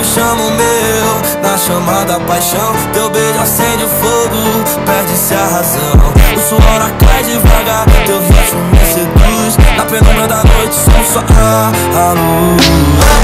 chama o meu, na chama da paixão. Teu beijo acende o fogo, perde-se a razão. O suor cai devagar, teu rosto me seduz. Na penumbra da noite somos só a luz.